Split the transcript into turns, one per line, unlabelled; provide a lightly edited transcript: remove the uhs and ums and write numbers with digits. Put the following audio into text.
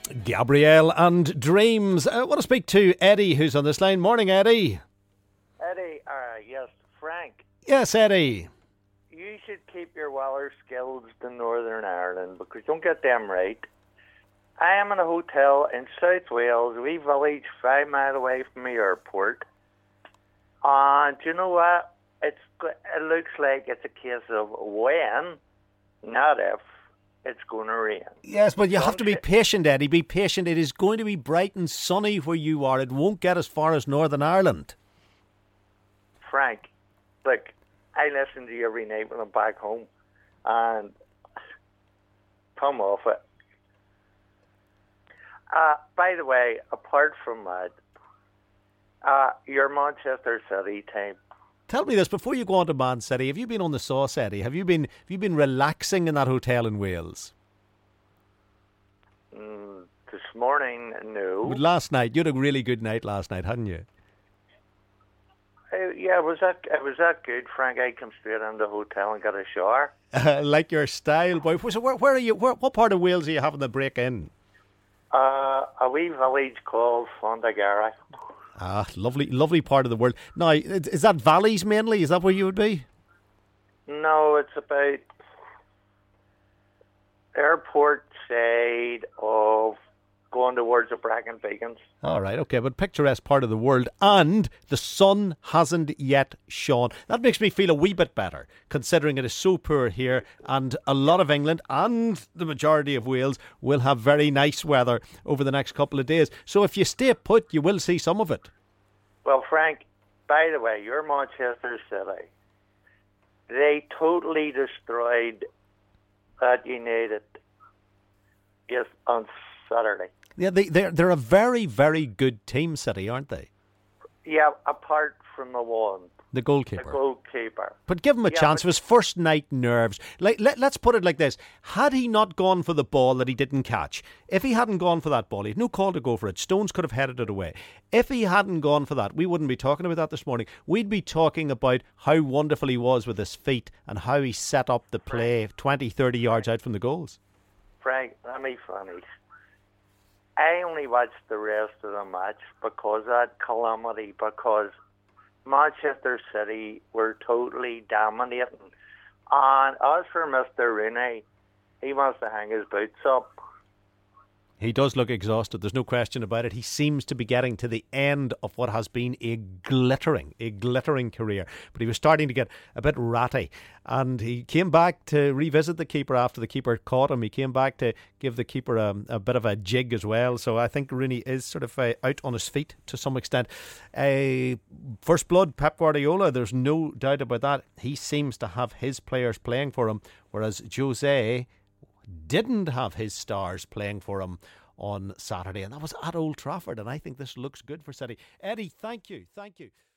Gabrielle and Dreams. I want to speak to Eddie, who's on this line. Morning, Eddie.
Eddie, yes, Frank.
Yes, Eddie.
You should keep your Weller skills to Northern Ireland because you don't get them right. I am in a hotel in South Wales, a wee village 5 miles away from the airport. And you know what? It looks like it's a case of when, not if, it's going to rain.
Yes, but you have to be patient, Eddie. Be patient. It is going to be bright and sunny where you are. It won't get as far as Northern Ireland.
Frank, look, I listen to you every night when I'm back home. And come off it. By the way, apart from that, your Manchester City team.
Tell me this, before you go on to Man City, have you been on the sauce, Eddie? Have you been relaxing in that hotel in Wales?
This morning, no.
But last night, you had a really good night last night, hadn't you?
Yeah, it was that good, Frank. I came straight into the hotel and got a shower.
Like your style, boy. So where are you? What part of Wales are you having the break in?
A wee village called Fondagara.
Lovely part of the world. Now, is that valleys mainly? Is that where you would be?
No, it's about airport side of going towards the Bracken Beacons.
All right, okay, but picturesque part of the world, and the sun hasn't yet shone. That makes me feel a wee bit better, considering it is so poor here, and a lot of England and the majority of Wales will have very nice weather over the next couple of days. So if you stay put, you will see some of it.
Well, Frank, by the way, your Manchester City, they totally destroyed that United on Saturday.
Yeah, they're a very, very good team, City, aren't they?
Yeah, apart from the one.
The goalkeeper.
The goalkeeper.
But give him a chance. It was first night nerves. Let's put it like this. Had he not gone for the ball that he didn't catch, if he hadn't gone for that ball, he had no call to go for it. Stones could have headed it away. If he hadn't gone for that, we wouldn't be talking about that this morning. We'd be talking about how wonderful he was with his feet and how he set up the play 20, 30 yards out from the goals.
Frank, let me finish. I only watched the rest of the match because of that calamity, because Manchester City were totally dominating. And as for Mr. Rooney, he wants to hang his boots up.
He does look exhausted, there's no question about it. He seems to be getting to the end of what has been a glittering career. But he was starting to get a bit ratty. And he came back to revisit the keeper after the keeper caught him. He came back to give the keeper a bit of a jig as well. So I think Rooney is sort of out on his feet to some extent. First blood, Pep Guardiola, there's no doubt about that. He seems to have his players playing for him, whereas Jose didn't have his stars playing for him on Saturday, and that was at Old Trafford, and I think this looks good for City. Eddie, thank you.